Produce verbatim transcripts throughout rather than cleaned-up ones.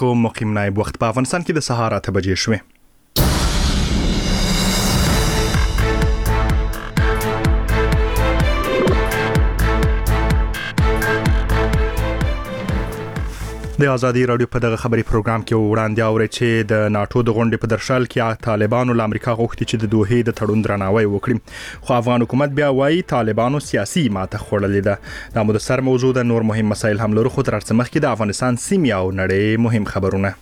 کوم مقیم نایب وخت په افغانستان کې د سهار اته بجې شوې. د ازادي رادیو په دغه خبري پروګرام کې وړاندې اوري چې د ناتو د غونډې په درشل کې طالبانو له امریکا غوښتي چې د دوحې د تړون درناوی وکړي، خو افغان حکومت بیا وایي طالبانو سیاسي ماته خوړلې ده. دا مو د سر موضوع د نور مهم مسایل هم لرو، خو تر څه مخکې د افغانستان سیمې او نړۍ مهم خبرونه.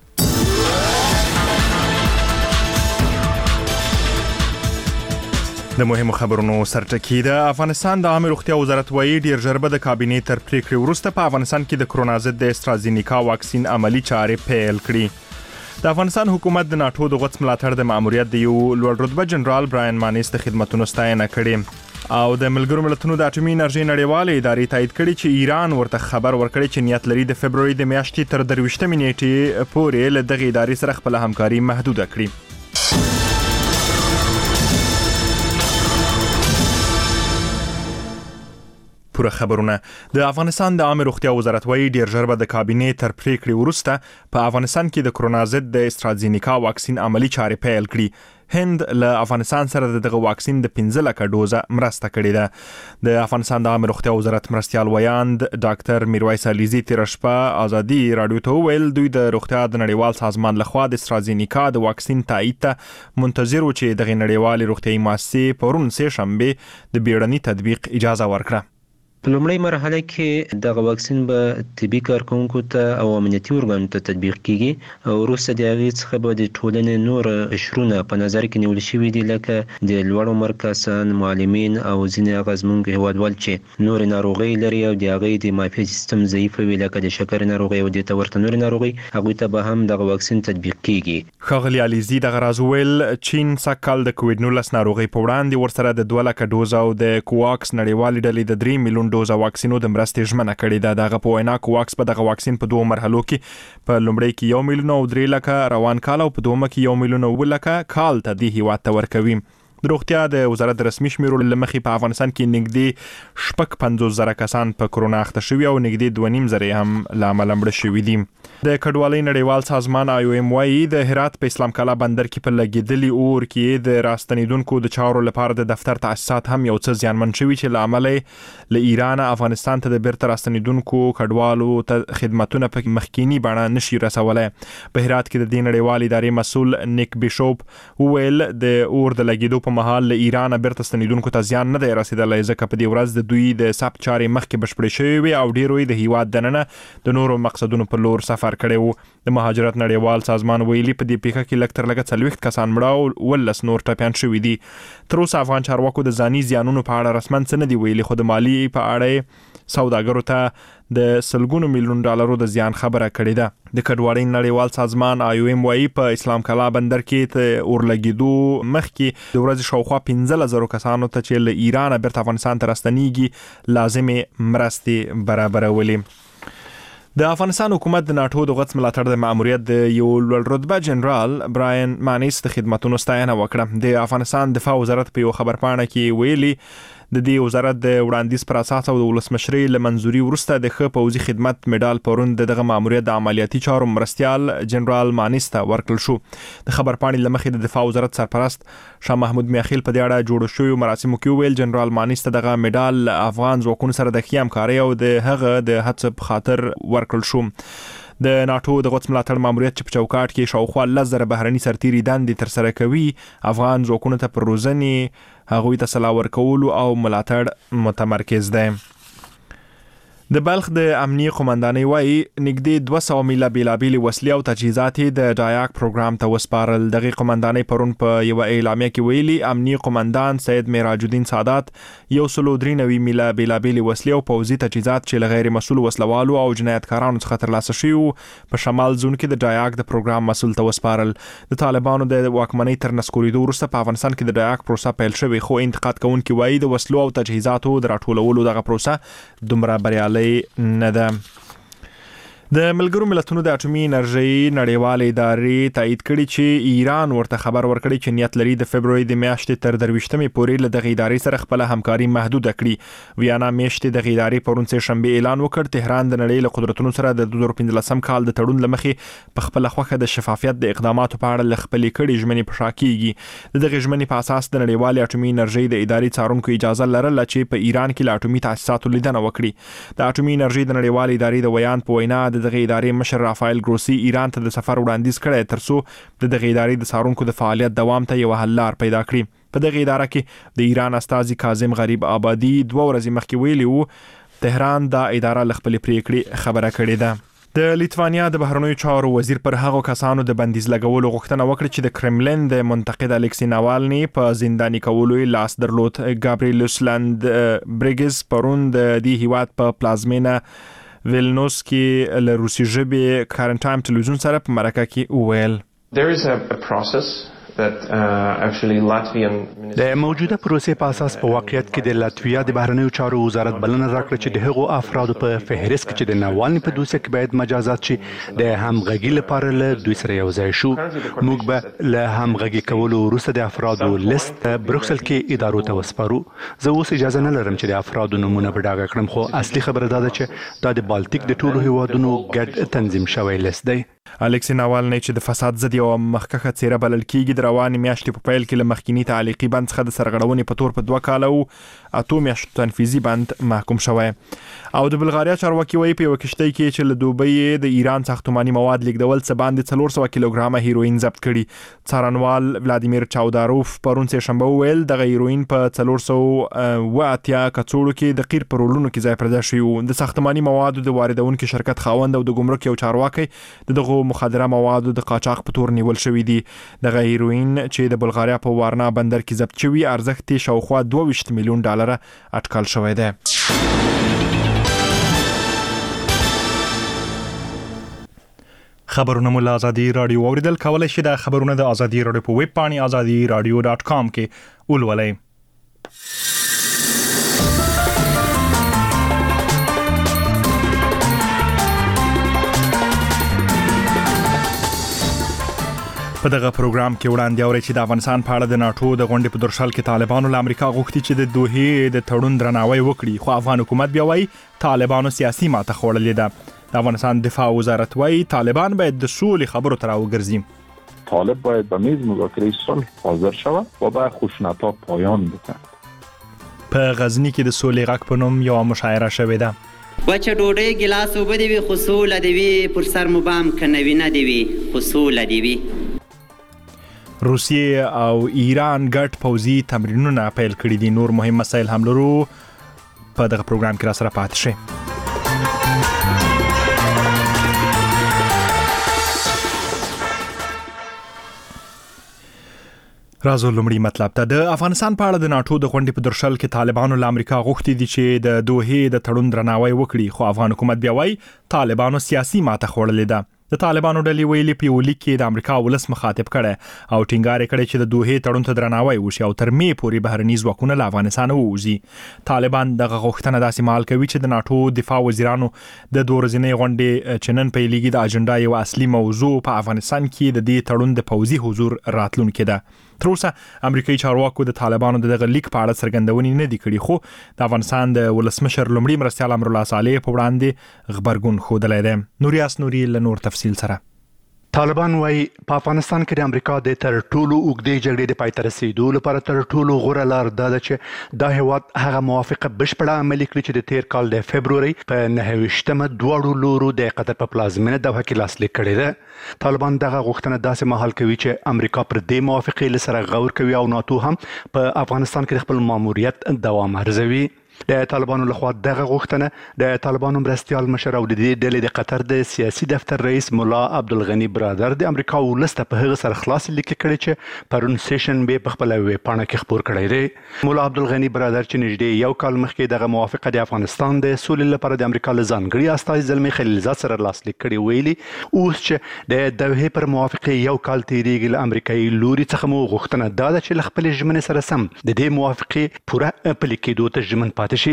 د مهمو خبرونو سرټکی د افغانستان د عامه روغتیا وزارت وایي ډیر ژر به د کابینې تر پریکړې وروسته په افغانستان کې د کرونا ضد د استرازینیکا واکسین عملی چارې پیل کړي. د افغانستان حکومت د ناتو د غوڅ ملاتړ د ماموریت د یو لوړ رتبه جنرال براین مانیس د خدماتونو ستاینه کړې او د ملګرو ملتونو د اټومي انرژي نړیوالې ادارې تایید کړي چې ایران ورته خبر ورکړي چې نیت لري د فبرवरी د میاشتې تر درویشتمې نیټې پورې له دغه ادارې سره خپل همکاري محدوده کړي. پوره خبرونه. د افغانستان د عامه روغتیا وزارت وایي ډیر ژر به د کابینې تر پریکړې وروسته په افغانستان کې د کرونا ضد د استرازینیکا واکسین عملی چارې پیل کړي. هند له افغانستان سره دغه واکسین د پنځه لکه ډوزه مرسته کړې ده. د افغانستان د عامه روغتیا وزارت مرستيال ویاند ډاکټر میرویس علیزی تیر شپه ازادي رادیو ته ویل دوی د روغتیا د نړیوال سازمان لخوا د استرازینیکا د واکسین تایید ته منتظر و چې دغه نړیوال روغتیايي مؤسسې پرون سه شنبه د بیړني تطبیق اجازه ورکړه. په لومړی مرحله کې دغه واکسین به طبي کارکونکو ته او امنیتي ارګانونو ته تطبیق کیږي او وروسته د هغې څخه به د ټولنې نور قشرونه په نظر کې نیول شوي دي، لکه د لوړ عمر کسان، معلمین او ځینې هغه زموږ هیوادوال چې نورې ناروغۍ لري او د هغې د معافیت سیستم ضعیف وي، لکه د شکر ناروغۍ او د ورته نورې ناروغۍ، هغوی ته به هم دغه واکسین تطبیق کیږي. ښاغلي علیزي دغه راز ویل چین سږکال د کووډ نولس ناروغۍ په وړاندې ورسره د دوه لکه ډوزه او د کوواکس نړیوالې ډلې د درې میلیون ډوزه واکسینو د مرستې ژمنه کړې ده. دغه په وینا کوواکس په دغه واکسین په دوه مرحلو کې په لومړی کې یو میلیون او درې لکه روان کال او په دومه کې یو میلیون او لکه کال ته د هیواد ته ورکوي. د روغتیا د وزارت رسمي شمیرو لمخې په افغانستان کې نږدې شپږ پنځوس زره کسان په کرونا اخته شوي او نږدې دوه نیم زره هم له امله مړه شوي دي. د کډوالۍ نړیوال سازمان آی او ایم وايي د هرات په اسلام کالا بندر کې په لګیدلي اور کې د راستنیدونکو د چارو لپاره د دفتر تاسیسات هم یو څه زیانمن شوي چې له امله له ایران افغانستان ته د بیرته راستنیدونکو کډوالو ته خدماتونه په مخکینی بڼه نشي رسولای. په هرات کې د دې نړیوال ادارې مسؤل نیک بیشوپ ویل د اور د لګیدو په مهال له ایران بیرته ستنیدونکو ته زیان نه دی رسیدلی، ځکه په دې ورځ د دوی د ثبت چارې مخکې بشپړې شوې وي او ډیرو د هیواد دننه د نورو مقصدونو په لور سفر کړی وو. د مهاجرت نړیوال سازمان ویلي په دې پیښه کې لږ تر لږه څلوېښت کسان مړه او ولس نور ټپیان شوي دي. تر اوسه افغان چارواکو د ځاني زیانونو په اړه رسماً څه نه دي ویلي، خو د مالي په اړه سوداګرو ته د سلګونو میلیون ډالرو د زیان خبره کړې ده. د کډوالۍ نړیوال سازمان آی او ایم وايي په اسلام کالا بندر کې ته اورلګیدو مخکې د ورځې شاوخوا پنځه زره کسانو ته چې له ایران بیرته افغانستان ته راستنیږي لازمې مرستې برابرولې. د افغانستان حکومت د ناتو د غوڅ ملاتړ د ماموریت د یو لوړ رتبه جنرال براین مانیس د خدماتونو ستاینه وکړه. د افغانستان دفاع وزارت په یو خبرپاڼه کې ویلي د دې وزارت د وړاندیز پر اساس او د ولسمشرۍ له منځوري وروسته د ښه پوځي خدمت مډال پرون دغه ماموریت د عملیاتي چارو مرستيال جنرال مانیس ته ورکړل شو. د خبرپاڼې لمخې د دفاع وزارت سرپرست شاه محمود میاخیل په دې اړه جوړ شوی مراسمو کې ویل جنرال مانیس ته دغه مډال افغان ځواکونو سره د ښه همکارۍ او د هغه د هڅو په خاطر ورکړل شو. د ناتو د غوڅ ملاتړ ماموریت چې په چوکاټ کې شاوخوا لس زره بهرني سرتیري دندې ترسره کوي افغان ځواکونو ته پر روزنې، هغوی ته سلاح ورکولو او ملاتړ متمرکز دی. د بلخ د امنیه قومندانۍ وایي نږدې دوه سوه میله بیلابیلې وسلې او تجهیزات د ډایاک پروګرام ته وسپارل. دغه قومندانۍ پرون په یو اعلامیه کې ویلي امنیه قومندان سید معراج الدین سادات یو سلو درې نوي میله بیلابیلې وسلې او پوځي تجهیزات چې له غیر مسؤل وسلوالو او جنایتکارانو څخه ترلاسه شوي وو په شمال زون کې د ډایاک د پروګرام مسؤل ته وسپارل. د طالبانو د واکمنۍ تر نسکورېدو وروسته په افغانستان کې د ډایاک پروسه پیل شوې، خو انتقاد کوونکي وایي د وسلو او تجهیزاتو د راټولولو دغه پروسه دومره بریالۍ نه ده. د ملګرو ملتونو د اټومي انرژي نړیوالې ادارې تایید کړي چې ایران ورته خبر ورکړي چې نیت لري د فبرवरी د میاشتې تر درویشتمې پورې له دغه ادارې سره خپل همکاري محدود کړي. ویانا میاشتې دغه ادارې پرون سه شنبه اعلان وکړ تهران د نړۍ له قدرتونو سره د دوه زره پنځلسم کال د تړون لمخې په خپل خوخه د شفافیت د اقداماتو په اړه لخپلې کړي ژمنې په شاکيږي. د دغه ژمنې په اساس د نړیوالې اټومي انرژي د ادارې څارونکو اجازه لرله چې په ایران کې له اټومي تاسیساتو لیدنه وکړي. د اټومي انرژي د نړیوالې ادارې د ویان په وینا د دغه ادارې مشر رافایل ګروسی ایران ته د سفر وړاندیز کړی ترڅو د دغه ادارې د څارونکو د فعالیت دوام ته یو حل لار پیدا کړي. په دغه اداره کې د ایران استازي کاظم غریب آبادی دوه ورځې مخکې ویلي وو تهران دا اداره له خپلې پریکړې خبره کړې ده. د لیتوانیا د بهرنیو چارو وزیر پر هغو کسانو د بندیز لګولو غوښتنه وکړه چې د کرملین د منتقد الکسی ناوالني په زنداني کولو لاس درلود. ګابریلوس لاند بریګز پرون د دې هیواد په پلازمینا ویلنوس کې له روسي ژبې کارن ټایم ټلویزیون سره په مرکه کې وویل There is a, a process that uh, actually Latvian د موجوده پروسې په اساس په واقعیت کې د لاتویا د بهرنیو چارو وزارت بلنه راکړه چې د هغو افرادو په فهرست کې چې د ناوالني په دوسیه کې باید مجازات شي د همغږي لپاره له دوی سره یو ځای شو. موږ به له همغږي کولو وروسته د افرادو لیست بروکسل کې ادارو ته وسپارو. زه اوس اجازه نه لرم چې د افرادو نمونه په ډاګه کړم، خو اصلي خبره دا ده چې دا د بالټیک د ټولو هیوادونو ګډ تنظیم شوی لیست دی. الکسی ناوالني چې د فساد ضد یو مخکخه څیره بلل کیږي د رواني میاشتې په پیل کې له مخکینی تعلیقي بند څخه د سرغړونې په تور په دوه کال او اته میاشتو تنفیذي بند محکوم شوی. او د بلغاریا چارواکي وایي په یو کشتۍ کې چې له دوبۍ د ایران ساختماني مواد لیږدول څه باندې څلور سوه کیلوګرامه هیروین ضبط کړي. څارنوال ولادیمیر چاوداروف پرون سه شنبه ویل دغه هیروین په څلور سوه اوه اتیا کڅوړو کې د قیر په رولونو کې ځای پر ځای شوی و. د ساختماني موادو د واردونکو شرکت خاوند او د ګمرک یو چارواکي دغه مخدره موادو د قاچاق په تور نیول شوی دي. دغه هیروین چې د بلغاریا په وارنا بندر کې ضبط شوی ارزښت یې شاوخوا دوه ویشت میلیون ډالره اټکل شوی دی. خبرونه مو له ازادي رادیو اوریدل کولای شئ. د خبرونه د ازادي رادیو په ویب پاڼې ازادي رادیو ډاټ کام کې ولولئ. په دغه پروګرام کې وړاندې اوري چې د افغانستان په اړه د ناتو د غونډې په درشل کې طالبانو له امریکا غوښتي چې د دوحې د تړون درناوی وکړي، خو افغان حکومت بیا وایي طالبانو سیاسي ماته خوړلې ده. د افغانستان دفاع وزارت وایي طالبان باید د سولې خبرو ته راوګرځي. طالب باید به میز مذاکره صلح حاضر شود و به خشونت‌ها پایان بدهد. په غزنی کې د سولې غږ په نوم یو مشاعره شوې ده. وچه ډوډۍ ګلاس اوبه دي وي خو سوله دي وي، پر سر مو بام کنوي نه دي وي خو سوله دي وي. روسیه او ایران ګډ پوځي تمرینونه پیل کړي دي. نور مهم مسایل هم لرو، په دغه پروګرام کې را سره پاتې شئ. راځو لومړی مطلب ته. د افغانستان په اړه د ناتو د غونډې په درشل کې طالبانو له امریکا غوښتي دي چې د دوحې د تړون درناوی وکړي، خو افغان حکومت بیا وایي طالبانو سیاسي ماته خوړلې ده. د طالبانو ډلې ویلي په یو لیک کې د امریکا ولس مخاطب کړي او ټینګار کړي چې د دوحې تړون ته درناوی وشي او تر مې پورې بهرني ځواکونه له افغانستان ووځي. طالبان دغه غوښتنه داسې مهال کوي چې د ناتو دفاع وزیرانو د دوه ورځنۍ غونډې چې نن پیلېږي د اجنډا یو اصلي موضوع په افغانستان کې د دې تړون د پوځي حضور راتلونکې ده. تر اوسه امریکایي چارواکو د طالبانو دغه لیک په اړه څرګندونې نه دي کړې، خو د افغانستان د ولسمشر لومړي مرستیال امرالله صالح په وړاندې غبرګون ښودلی دی. نوریاس نوري له نور تفصیل سره. طالبان وايي په افغانستان کې د امریکا د تر ټولو اوږدې جګړې د پای ته رسیدو لپاره تر ټولو غوره لار دا ده چې دا هیواد هغه موافقه بشپړه عملي کړي چې د تیر کال د فبرवरी په نهه ویشتمه دواړو لورو د قطر په پلازمینه دوحه کې لاسلیک کړې ده. طالبان دغه غوښتنه داسې مهال کوي چې امریکا پر دې موافقې له سره غور کوي او ناتو هم په افغانستان کې خپل ماموریت دوام ارزوي. د طالبانو لخوا دغه غوښتنه د طالبانو مرستیال مشر او د دې ډلې د قطر د سیاسي دفتر رئیس مولا عبدالغنی برادر د امریکا ولسته په هغه سره خلاص لیک کړي چې پرون سیشن به په خپل ویب پاڼه کې خبر کړی دی. مولا عبدالغنی برادر چې نږدې یو کال مخکې دغه موافقه د افغانستان د سولې لپاره د امریکا له ځانګړي استازي زلمي خلیلزاد سره لاسلیک کړي ویلي اوس چې د دوحې پر موافقه یو کال تیریږي له امریکایي لوري څخه مو غوښتنه دا ده چې له خپلې ژمنې سره سم د دې موافقې پوره پلي کېدو ته ژمن پاتې شي.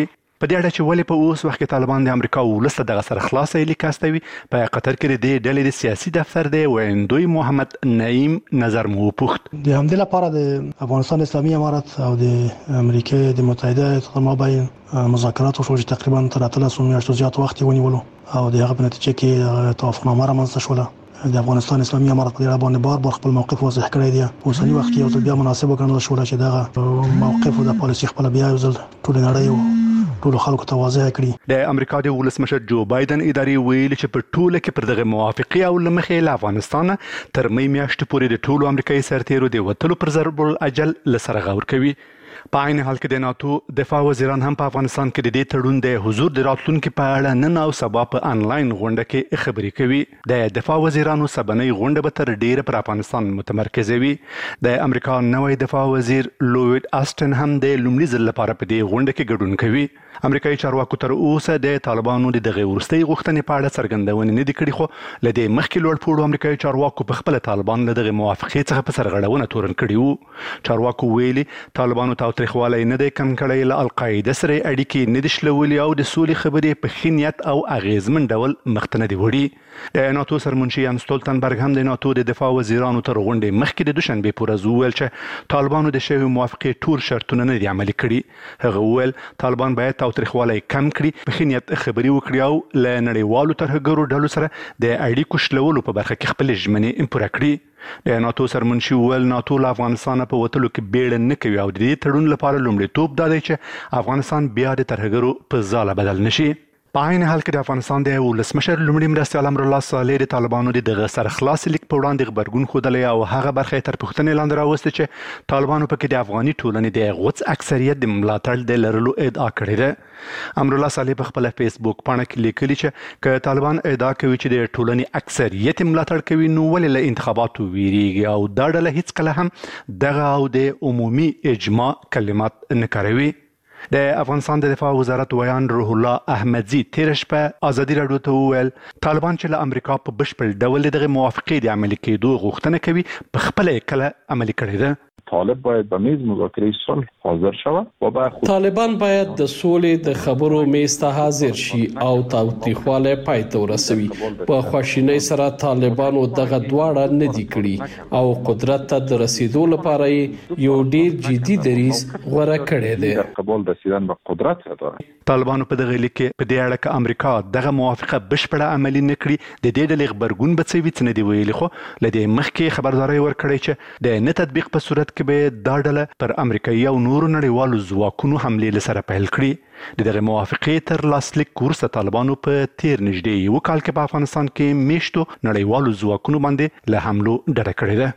په دې اړه چې ولې په اوس وخت کې طالبان د امریکا ولس ته دغه سره خلاصه لیک استوي په قطر کې د دې ډلې د سیاسي دفتر دی ویندوی محمد نعیم نظر مو وپوښت. د همدې لپاره د افغانستان اسلامي امارت او د امریکا د متحده ایالاتو مابین مذاکرات وشو چې تقریبا تر اتلس میاشتو زیات وخت ونیولو او د هغه په نتیجه کې توافقنامه رامنځته شوله. د افغانستان اسلامي امارت په اړه باندې بار بار خپل موقف واضح کړی دی. اوسنی وخت کې یو ځل بیا مناسب وګڼل شو چې دغه موقف د پالیسي خپل بیا یو ځل ټول نړۍ ټول خلکو ته واضح کړي. د امریکا د ولسمشر جو بایدن ادارې ویلي چې په ټوله کې پر دغه موافقه او لمخې له افغانستان تر مې میاشتې پورې د ټولو امریکایي سرتیرو د وټلو پر ضرب الاجل لسره غور کوي. په عین حال کې د ناتو دفاع وزیران هم په افغانستان کې د دې تړون د حضور د راتلونکو په اړه نن او سبا په انلاین غونډه کې خبرې کوي. د دفاع وزیرانو سبنۍ غونډه به تر ډیره پر افغانستان متمرکز وي. د امریکا نوی دفاع وزیر لوید آستن هم د لومړي ځل لپاره په دې غونډه کې ګډون کوي. امریکایي چارواکو تر اوسه د طالبانو د دغه وروستۍ غوښتنې په اړه څرګندونې نه دي کړې، خو له دې مخکې لوړ پوړو امریکایي چارواکو په خپل طالبان له دغه موافقې څخه په سرغړونه تورن کړي وو. چارواکو ویلي طالبانو تاوتریخوالی نه دی کم کړی، له القاعده سره اړیکې نه دي شلولي او د سولې خبرې په ښه نیت او اغیزمن ډول مخته نه دي وړي. د ناتو سرمنشي یانس ستولتنبرګ هم د ناتو د دفاع وزیرانو تر غونډې مخکې د دوشنبې په ورځ وویل چې طالبانو د شویو موافقې ټول شرطونه نه دي عملي کړي. هغه وویل طالبان باید تاوتریخوالی کم کړي، په ښه نیت خبرې وکړي او له نړیوالو ترهګرو ډلو سره د اړیکو شلولو په برخه کې خپل ژمنې پوره کړي. د ناتو سرمنشي وویل ناتو له افغانستان په وتلو کې بیړه نه کوي او د دې تړون لپاره لومړیتوب دا دی چې افغانستان بیا د ترهګرو په ځاله بدل نشي. په عین حال کې د افغانستان د ولسمشر لومړي مرستیال امرالله صالح د طالبانو د دغه سرخلاص لیک په وړاندې غبرګون ښودلی او هغه برخه یې تر پوښتنې لاندې راوستې چې طالبانو پکې د افغاني ټولنې د غوڅ اکثریت د ملاتړ د لرلو ادعا کړې ده. امرالله صالح په خپله فیسبوک پاڼه کې لیکلي چې که طالبان ادعا کوي چې د ټولنې اکثریت ملاتړ کوي نو ولې له انتخاباتو ویریږي او دا ډله هیڅکله هم دغه او د عمومي اجماع کلمات نه کاروي. د افغانستان د دفاع وزارت ویان روح الله احمدزي تېره شپه ازادي راډیو ته وویل طالبان چې له امریکا په بشپړ ډول دغه موافقې د عملي کېدو غوښتنه کوي په خپله یې کله عملي کړې ده. طالب باید به میز مذاکره صلح حاضر شود و به خود طالبان باید د سولې د خبرو میز ته حاضر شي او تاوتریخوالی پای ته ورسوي. په خواشینۍ سره طالبانو دغه دواړه نه دي کړي او قدرت ته د رسیدو لپاره یو ډیر جدي دریځ غوره کړی دی. قبول رسیدن به قدرت داره. طالبانو په دغه لیک کې په دې اړه چې امریکا دغه موافقه بشپړه عملي نه کړي د دې ډلې غبرګون به څه وي څه نه دي ویلي، خو له دې مخکې خبرداری ورکړی چې د نه تطبیق په صورت کې به دا ډله پر امریکایي او نورو نړیوالو ځواکونو حملې له سره پیل کړي. د دغه موافقې تر لاسلیک وروسته طالبانو په تیر نږدې یو کال کې په افغانستان کې میشتو نړیوالو ځواکونو باندې له حملو ډډه کړې ده.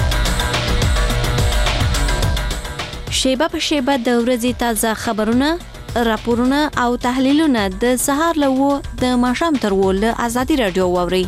شیبه په شیبه د ورځې تازه خبرونه، راپورونه او تحلیلونه د سهار له وو د ماښام تر وو له ازادي راډیو واورئ.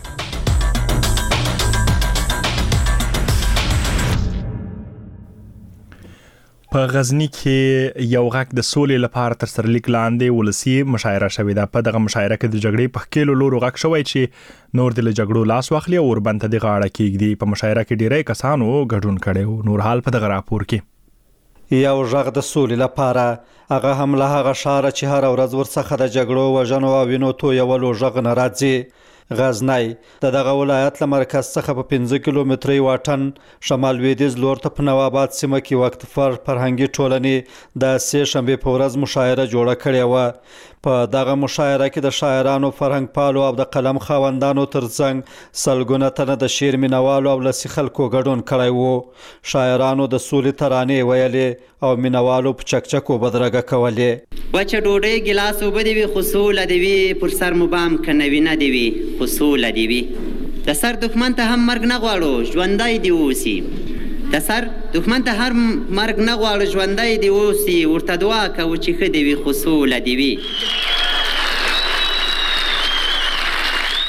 په غزنی کې یو غږ د سولې لپاره تر سرلیک لاندې ولسی مشاعره شوې ده. په دغه مشاعره کې د جګړې په ښکېلو لورو غږ شوی چې نور د جګړو لاس واخلي او وربند د غاړه کېږدي. په مشاعره کې ډیری کسانو ګډون کړي. نور حال په دغه راپور کې یو غږ د سولې لپاره، هغه هم له هغه ښاره چې هر ورځ ورڅخه د جګړو وژنو او وینو تویولو غږ نه راځي. غزنی د دغه ولایت له مرکز څخه په پنځه کیلومتري واټن شمال لویدیځ لور ته په نواباد سیمه کې وخت فر فرهنګي ټولنې د سې شنبې په ورځ مشاعره جوړه کړې وه. په دغه مشاعره کې د شاعرانو، فرهنګ پالو او د قلم خاوندانو ترڅنګ سلګونه تنه د شعر مینوالو او لسی خلکو ګډون کړی وو. شاعرانو د سولې ترانې ویلې او مینوالو په چکچکو بدرګه کولې. وچه ډوډۍ ګلاس اوبه دې وي خو سوله دې وي، پر سر مو بام که نوینه دې وي خو سوله دې وي. د سر دښمن ته هم مرګ نه غواړو ژوندی دې اوسي. د سر دښمن ته هر مرګ نه غواړو ژوندی دې اوسي. ورته دعا کوو چې ښه دې وي خو سوله دې وي.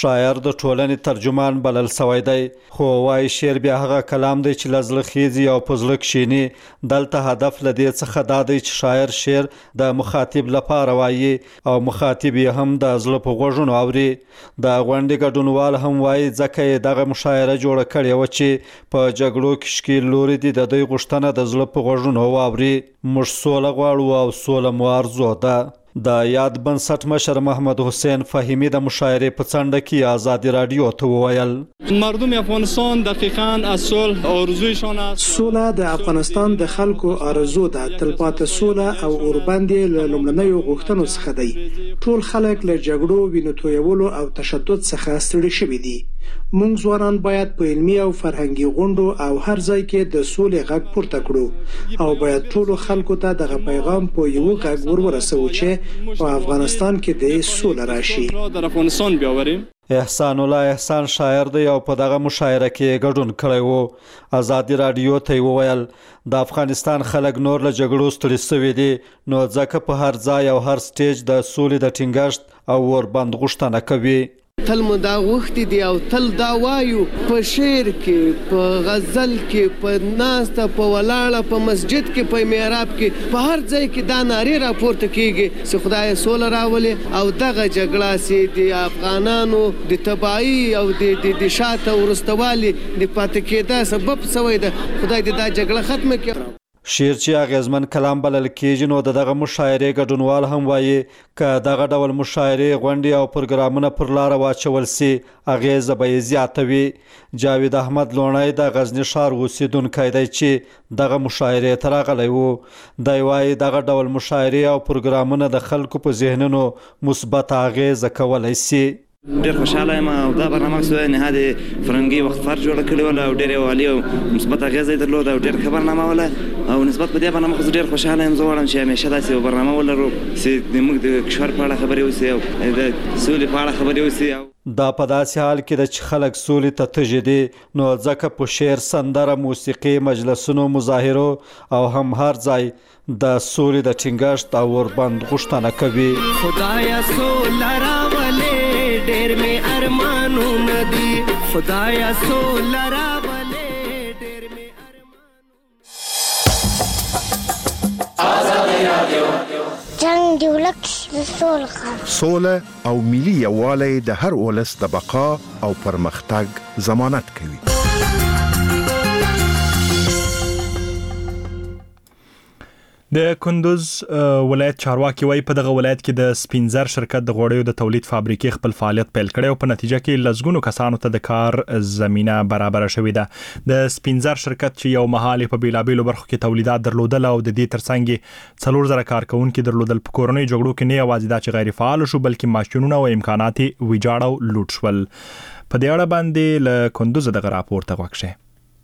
شاعر د ټولنې ترجمان بلل سوی دی خو وایي شعر بیا هغه کلام دی چې له زړه خیزي او په زړه کښیني. دلته هدف له دې څخه دا دی چې شاعر شعر د مخاطب لپاره وایي او مخاطب یې هم د زړه په غوږونو اوري. د غونډې ګډونوال هم وایي ځکه یې دغه مشاعره جوړه کړې وه چې په جګړو کې ښکېل لوري دي د دوی غوښتنه د زړه په غوږونو واوري. موږ سوله غواړو او سوله مو ارزو ده. د یاد بنسټ مشر محمد حسین فهیمی د مشاعرې په څنډه کې ازادي رادیو ته وویل مردم افغانستان دقیقاً از صلح آرزویشان است. سوله د افغانستان د خلکو آرزو ده. تلپاتې سوله او اوربند له لومړنیو غوښتنو څخه دی. ټول خلک له جګړو وینو تویولو او تشدد څخه ستړي شوي دي. موږ ځوانان باید په علمي او فرهنګي غونډو او هر ځای کې د سولې غږ پورته کړو او باید ټولو خلکو ته دغه پیغام په یو غږ ورورسوو چې په افغانستان کې د سوله راشي. در افغانستان بیاوریم. احسان الله احسان شاعر دی او په دغه مشاعره کې ګډون کړی وو. ازادي رادیو ته وویل د افغانستان خلک نور له جګړو ستړي شوي دي نو ځکه په هر ځای او هر سټیج د سولې د ټینګښت او وربند غوښتنه کوي. تل مو دا غوښتي دي او تل دا وایو په شعر کې په غزل کې په ناسته په ولاړه په مسجد کې په محراب کې په هر ځای کې دا نارې راپورته کیږي چې خدای سوله راولي او دغه جګړه سي د افغانانو د تباہي او د د شاته ورستوالي د پاتې کېدا سبب شوی ده. خدای دې دا جګړه ختمه کړي. شعر چې اغیزمن کلام بلل کېږي نو د دغه مشاعرې ګډونوال هم وایي که دغه ډول مشاعرې غونډې او پروګرامونه پر لاره واچول سي اغیزه به یې زیاته وي. جاوید احمد لوڼی د غزني ښار اوسیدونکی دی چې دغه مشاعرې ته راغلی و. دی وایي دغه ډول مشاعرې او پروګرامونه د خلکو په ذهنونو مثبت اغیزه کولی سي. ډېر خوشحاله یم او دا برنامه څه نهاد فرنګي وقفار جوړه کړې وله او ډېر عالي او مثبت اغېزه یې درلوده او ډېر ښه برنامه وله او نسبت په دې برنامه خو زه ډېر خوشحاله یم. زه غواړم چې همیشه داسې یو برنامه ولرو چې موږ د کشور په اړه خبرې وسي او د سولې په اړه خبرې وسي. دا په داسې حال کې ده چې خلک سولې ته تږي دي نو ځکه په شعر سندره موسیقي مجلسونو مظاهرو او هم هر ځای د سولې د ټینګښت او وربند غوښتنه کوي. خدایا سوله راولې ډېر مې ارمانونه دي. خدایا سوله راولې ډېر مې ارمانونه. آزادي رادیو جنگ دی ولک سوله سوله او ملي یووالی د هر ولس د بقا او پرمختګ ضمانت کوي. د کندوز ولایت چارواکي وایي په دغه ولایت کې د سپینزر شرکت د غوړیو د تولید فابریکې خپل فعالیت پیل کړی او په نتیجه کې لزګونو کسانو ته د کار زمينه برابر شوې ده. د سپینزر شرکت چې یو مهال په بیلابیلو برخو کې تولیدات درلودل او د دې ترڅنګ څلور زره کارکونکو درلودل په کورونی جګړو کې نه یوازې دا چې غیر فعال شو بلکې ماشينونه او امکانات ویجاړ او لوټ شول. په دې اړه باندې له کندوز دغه راپور ته وکړه.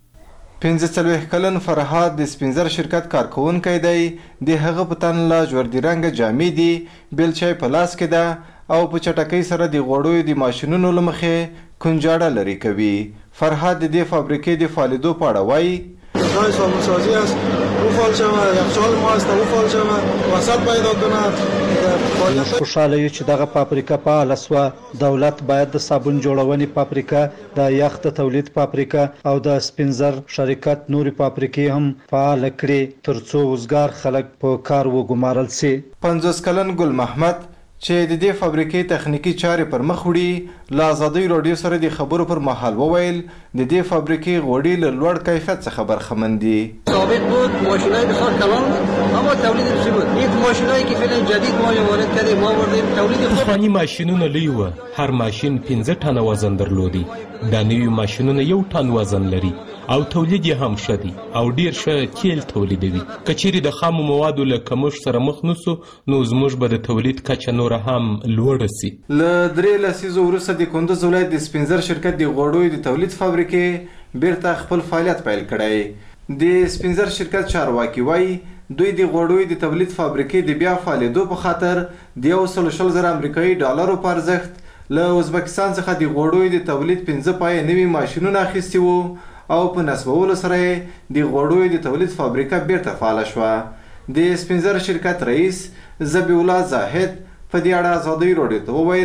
پنځه څلوېښت کلن فرهاد د سپینزر شرکت کارکونکی دی. د هغه په تن لا ژوردي رنګه جامې دي، بیلچه په لاس کې ده او په چټکۍ سره د غوړیو د ماشینونو له مخې کنجاړه لرې کوي. فرهاد د دې فابریکې د فعالېدو په اړه وایي جای سامونسازی است وفال شوه یخچال ما است وفال شوه وسط پیدا کند. موږ خوشحاله یو چې دغه فابریکه فعاله سوه. دولت باید د صابون جوړونې فابریکه د یخ د تولید فابریکه او د سپینزر شرکت نوري فابریکې هم فعال کړي ترڅو وزګار خلک په کار وګمارل سي. پنځوس کلن ګل محمد چې د دې فابریکې تخنیکی چارې پر مخ وړي له ازادي رادیو سره د خبرو پر مهال وویل د دې فابریکې غوړي له لوړ کیفیت څخه برخمن دي. ثابت بود ماشینای بسیار کلان اما تولید چی بود؟ یک ماشینایی که فعلا جدید ما وارد کردیم ما وردیم تولید خود افغاني ماشینونه لوی و. هر ماشین پنځه ټنه وزن درلودي. دا نوي ماشینونه یو ټن وزن لري او تولید یې هم ښه دی او ډیر ښه تیل تولیدوي. که چیرې د خامو موادو له کمښت سره مخ نسو نو زموږ به د تولید کچه نوره هم لوړه سي. له درې لسیزو وروسته د کندوز ولایت د سپینزر شرکت د غوړیو د تولید فابریکې بیرته خپل فعالیت پیل کړی. د سپینزر شرکت چارواکي وایي دوی د غوړیو د تولید فابریکې د بیا فعالېدو په خاطر د یو سل شل زره امریکایي ډالرو په ارزښت له ازبکستان څخه د غوړیو د تولید پنځه پایه نوي ماشینونه اخیستي وو او په نصبولو سره د غوړیو د تولید فابریکه بیرته فعاله شوه. د سپینزر شرکت رئیس ذبیح الله زاهد په دې اړه ازادي رادیو ته وویل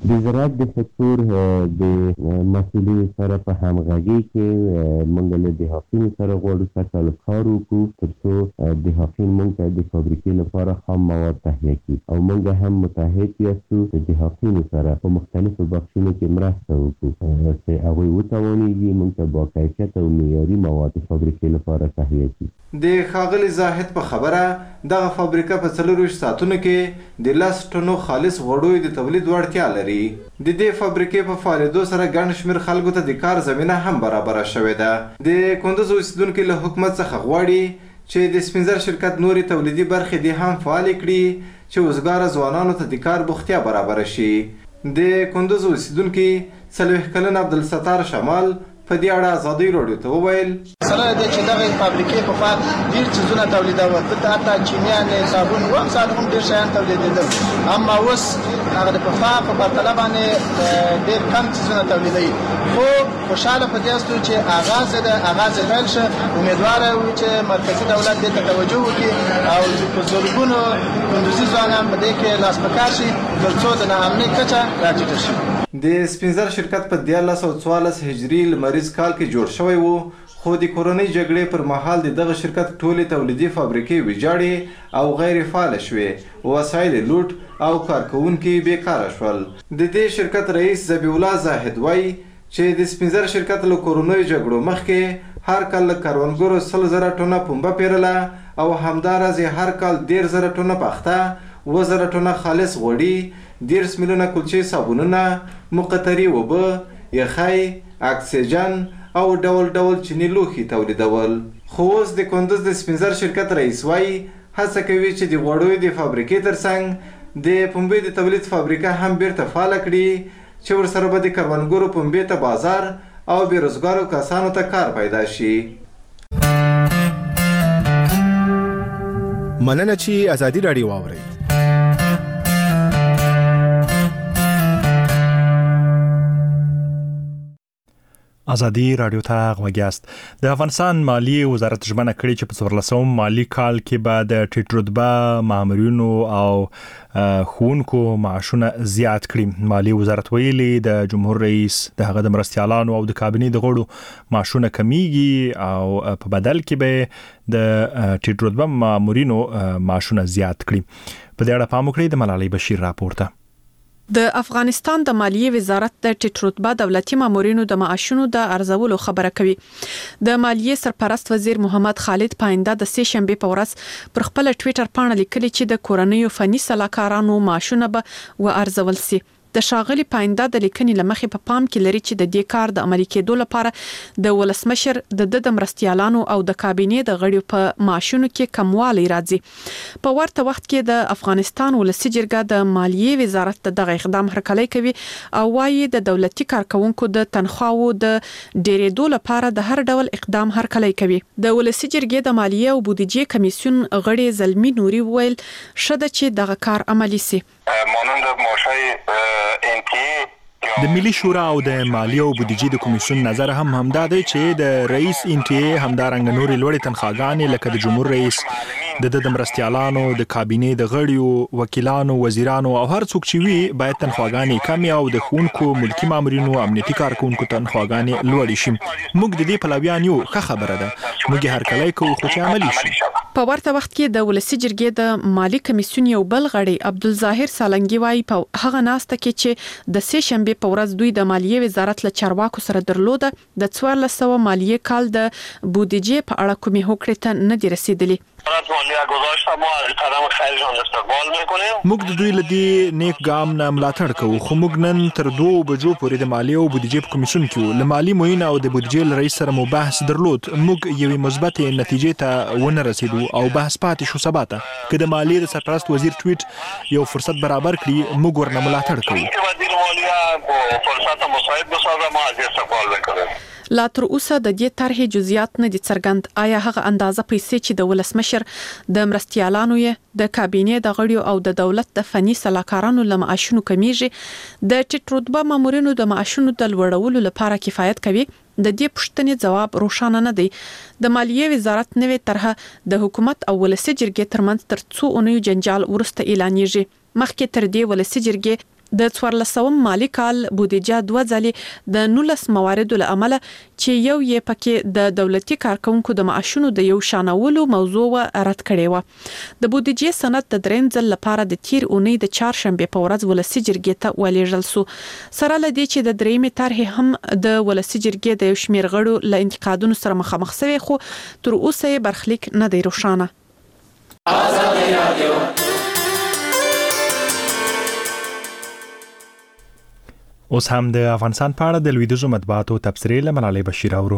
د زراعت د سکتور د مسؤلینو سره په همغږي کې موږ له دهقانانو سره غواړو چې کار وکړو ترڅو دهقان موږ ته د فابریکې لپاره خام مواد تهیه کړي او موږ هم متحد یاستو چې دهقانانو سره په مختلفو بخشونو کې مرسته وکړو چې هغوی وتوانیږي موږ ته با کیفیت او معیاري مواد فابریکې لپاره تهیه کړي. د ښاغلي زاهد په خبره دغه فابریکه په څلورویشت ساعتونو کې د لس ټنو خالص غوړیو د تولید وړتیا لري. د دې فابریکې په فعالېدو سره ګڼ شمېر خلکو ته د کار زمینه هم برابره شوې ده. د کندوز اوسیدونکي له حکومت څخه غواړي چې د سپینزر شرکت نورې تولیدي برخې دې هم فعالې کړي چې وزګاره ځوانانو ته د کار بوختیا برابره شي. د کندوز اوسیدونکي څلوېښت کلن عبدالستار شمال په دې اړه ازادي راډیو ته وویل سره د چې دغه فابریکې په فار ډیر چیزونه تولیدول دلته حتی چینیان صابون و هم ساده هم ډیر شیان تولیدېدل اما اوس هغه د په فار په پرتله باندې ډیر کم چیزونه تولیدوي خو خوشحاله په دې استو چې آغاز د آغاز پیل شه امیدواره وي چې مرکزي دولت دې ته توجه وکړي او په زرګونو کندوزي ځوانان په دې کې لاس په کار شي ترڅو د ناامنۍ کچه راټیټه شي. د سپینزر شرکت په دیارلس سوه څوارلس هجري لمریز کال کې جوړ شوی و خو د کورنۍ جګړې پر مهال د دغه شرکت ټولې تولیدي فابریکې ویجاړې او غیر فعاله شوې وسایل لوټ او کارکوونکي بیکاره شول. د دې شرکت رئیس ذبیح الله زاهد وایي چې د سپینزر شرکت له کورنیو جګړو مخکې هر کال له کروندګرو سل زره ټنه پنبه پیرله او همداراز هر کال ډېر زره ټنه پخته اووه زره ټنه خالص غوړي دیرس میلیونه کلچې صابونونه مقطرې اوبه یخی اکسیجن او ډول ډول چینی لوښي تولیدول. خو اوس د کندوز د سپینزر شرکت رئیس وایي هڅه کوي چې د غوړیو د فابریکې ترڅنګ د پنبې د تولید فابریکه هم بیرته فعاله کړي چې ورسره به د کروندګرو پنبې ته بازار او بېروزګارو کسانو ته کار پیدا شي. مننه چې ازادي راډیو واورئ. ازادي راډیو ته غوږ یاست. د افغانستان مالیې وزارت ژمنه کړې چې په څوارلسم مالي کال کې به د ټیټ رتبه مامورینو او ښوونکو معاشونه زیات کړي. مالیې وزارت ویلي د جمهور رئیس د هغه د مرستیالانو او د کابینې د غړو معاشونه کمیږي او په بدل کې به د ټیټ رتبه مامورینو معاشونه زیات کړي. په دې اړه پام وکړئ د ملالۍ بشیر راپورته. د افغانستان د مالیې وزارت د ټیټ رتبه دولتي مامورینو د معاشونو د ارزولو خبره کوي. د مالیې سرپرست وزیر محمد خالد پاینده د سه شنبه په ورځ پر خپل ټوئیټر باندې لیکلي چې د کورنیو فني سلاکارانو معاشونه به و ارزول سي. د شاغلي پاینده د لیکنې لمخې په پام کې لري چې د دې کار د عملي کېدو لپاره د ولسمشر د د مرستیالانو او د کابینې د غړیو په معاشونو کې کموالی راځي. په ورته وخت کې د افغانستان ولسي جرګه د مالیې وزارت دغه اقدام هرکلی کوي او وايي د دولتي کارکونکو د تنخواو د ډیرېدو لپاره د هر ډول اقدام هرکلی کوي. د ولسي جرګې د مالیې او بودیجې کمیسیون غړي زلمی نوري ویل شته چې دغه کار عملی سي. مانند ماشه د ملي شورا او د مالیې او بودیجې د کمیسیون نظر هم همدا دی چې د رئیس ان ټي اي همدارنګ نورې لوړې تنخواګانې لکه د جمهور رئیس د د مرستیالانو د کابینې د غړیو وکیلانو وزیرانو او هر څوک چې وي باید تنخواګانې کم او د ښوونکو ملکی مامورینو امنیتي کارکونکو تنخواګانې لوړې شي. موږ د دې پلویان یو ښه خبره ده. موږ هر کله کوو خو چې عملي شي. په ورته وخت کې د ولسي جرګې د مالی کمیسیون یو بل غړي عبدالظاهر سالنګي وايي په هغه ناسته کې چې د سه شنبه په ورځ دوی د مالیې وزارت له چارواکو سره درلوده د څوارلس سوه مالیې کال د بودیجې په اړه کومې هوکړې ته نه دي رسیدلي. موږ د دوی لدی نیک ګام نه ملاتړ کوو خو موږ نن تر دوه بجو پورې د مالیې او بودیجې په کمیسیون کې له مالی معین او د بودیجې رئیس سره مو بحث درلود. موږ یوې مثبتې نتیجې ته ونه رسیدو او بحث پاتې شو سبا ته. که د مالیې د سرپرست وزیر ټویټ یو فرصت برابر کړي موږ ورنه ملاتړ کوو. لا تر اوسه د دې طرحې جزئیات نه دي څرګند. آیا هغه اندازه پیسې چې د ولسمشر د مرستیالانو یې د کابینې د غړیو او د دولت د فني سلاکارانو له معاشونو کمیږي د ټیټ رتبه مامورینو د معاشونو د لوړولو لپاره کفایت کوي؟ د دې پوښتنې جواب روښانه نه دی. د مالیې وزارت نوې طرحه د حکومت او ولسي جرګې ترمنځ تر څو اونیو جنجال ورسته اعلانېږي. مخکې تر دې ولسي جرګې د څوارلسم مالی کال بودیجه دوه ځلې د نولس مواردو له امله چې یو یې پکې د دولتي کارکونکو د معاشونو د یو شانولو موضوع رد کړې و. د بودیجې سند د دریم ځل لپاره د تیر اونۍ د چهارشنبه په ورځ ولسي جرګې ته ولېږل سو. سره لدې چې د دریمې طرحې هم د ولسي جرګې د یو شمېر غړو له انتقادونو سره مخامخ شوي خو تر اوسه یې برخلیک نه دی روښانه. آزادي رادیو اوس هم د افغانستان په اړه د لویدیځو مطبوعاتو تبصرې له ملالۍ بشیر اورو.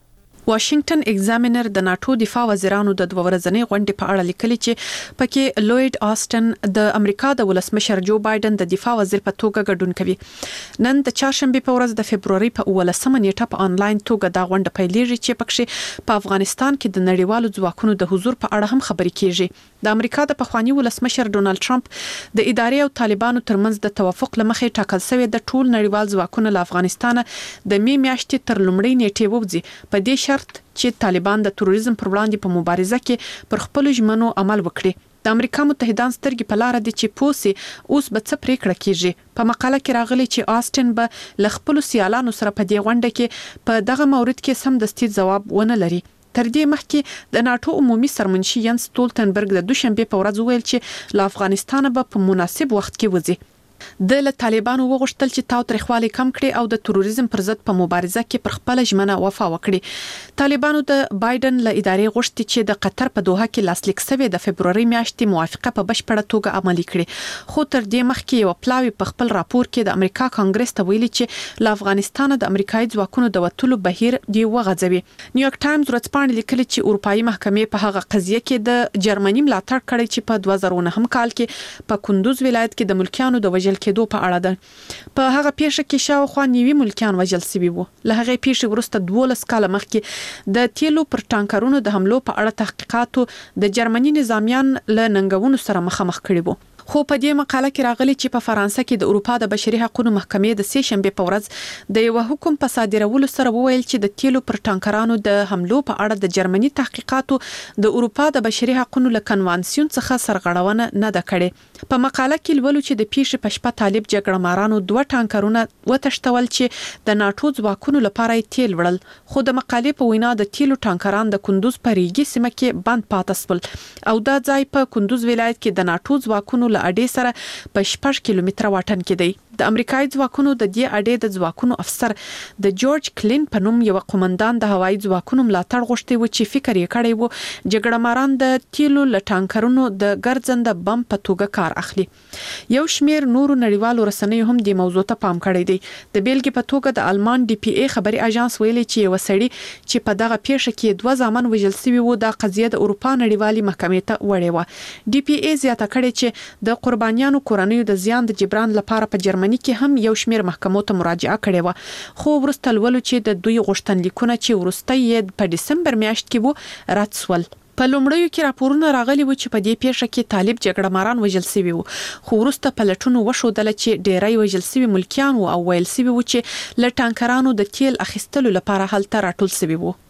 واشنگټن ایگزامینر د ناتو دفاع وزیرانو د دوه ورځنۍ غونډې په اړه لیکلي چې پکې لوید آسټن د امریکا د ولسمشر جو بایدن د دفاع وزیر په توګه ګډون کوي. نن د چهارشنبه په ورځ د فبرवरी په اولسمه نیټه په انلاین توګه دا غونډه پیلېږي چې پکې په افغانستان کې د نړیوالو ځواکونو د حضور په اړه هم خبرې کیږي. د امریکا د پخوانی ولسمشر ډونالد ټرمپ د ادارې او طالبانو ترمنځ د توافق لمخې ټاکل شوی د ټول نړیوال ځواکونو له افغانستان د می میاشتې تر لومړۍ نیټې ووځي په دې شرط چې طالبان د تروریزم پر وړاندې په مبارزه کې پر خپل ژمنو عمل وکړي. د امریکا متحدان سترګې په لار دي چې پوسي اوس به څه پریکړه کیږي. په مقاله کې راغلي چې آسټن به ل خپل سیالانو سره په دې غونډه کې په دغه مورد کې سمدستي ځواب ونه لري. تر دې مخکې د ناتو عمومي سرمنشي ینس ستولتنبرګ د دوشنبه په ورځ ویل چې له افغانستان به په مناسب وخت کې وځي. د له طالبانو وغوښتل چې تاوتریخوالی کم کړي او د تروریزم پر ضد په مبارزه کې پر خپل ژمنه وفا وکړي. طالبانو د بایدن له ادارې غوښتي چې د قطر په دوحه کې لاسلیک شوی د فبرवरी میاشتې موافقه په بشپړه توګه عملي کړي. خو تر دې مخکې یو پلاوی په خپل راپور کې د امریکا کانګرس ته ویلي چې له افغانستان د امریکایي ځواکونو د وټولو بهیر دی وغځوي. نیویارک ټایمز ورځپاڼه لیکلي چې اروپאי محکمې په هغه قضیه کې د جرمني ملاتړ کړی چې په دوه زره نهم کال کې په کندوز ولایت کې د ملکیانو د وژل کېدو په اړه ده. په هغه پیښه کې شاوخوا نیوي ملکیان وژل شوي وو. له هغه پیښې وروسته دولس کاله مخکې د تیلو پر ټانکرونو د حملو په اړه تحقیقاتو د جرمني نظامیان له ننګونو سره مخامخ کړي وو. خو په دې مقاله کې راغلي چې په فرانسه کې د اروپا د بشري حقوقو محکمې د سه شنبه په ورځ د یو حکم په صادرولو سره وویل چې د تیلو پر ټانکرانو د حملو په اړه د جرمني تحقیقاتو د اروپا د بشري حقوقو له کنوانسیون څخه سرغړونه نه ده کړې. په مقاله کې لولو چې د پیښې په شپه طالب جګړه مارانو دوه ټانکرونه وتښتول چې د ناتو ځواکونو لپاره تیل وړل. خو د مقالې په وینا د تیلو ټانکران د کندوز په ریګي سیمه کې بند پاتې شول او دا ځای په کندوز ولایت کې د ناتو ځواکونو له اډې سره په شپږ کیلومتره واټن کې دی. د امریکایي ځواکونو د دې اډې د ځواکونو افسر د جورج کلین په نوم یو قومندان د هوایي ځواکونو ملاتړ غوښتي و چې فکر یې کړی و جګړه ماران د تیلو له ټانکرونو د ګرځنده بم په توګه کار اخلي. یو شمیر نورو نړیوالو رسنیو هم د موضوع ته پام کړی دی. د بیلګې په توګه د آلمان ډي پی ای خبري اژانس ویلي چې یو سړی چې په دغه پیښه کې دوه ځامن وژل شوی و د قضیه د اروپا نړیوالي محکمې ته وړې و. ډي پی ای زیاته کړې چې د قربانیانو کورنیو د زیان د جبران لپاره په جرمني کې هم یو شمیر محکمو ته مراجعه کړې و. خو ورسته لولو چې د دوی غوښتنلیکونه چې ورسته یې په دسمبر میاشت کې وو رد شول. په لومړیو کې راپورونه راغلي و چې په دې پیښه کې طالب جګړه ماران وژل شوي وو. خو ورسته پلټونو وښودل چې ډیری وژل شوي ملکیان وو او ویل شوي وو چې له ټانکرانو د تیل اخیستلو لپاره هلته راټول شوي وو.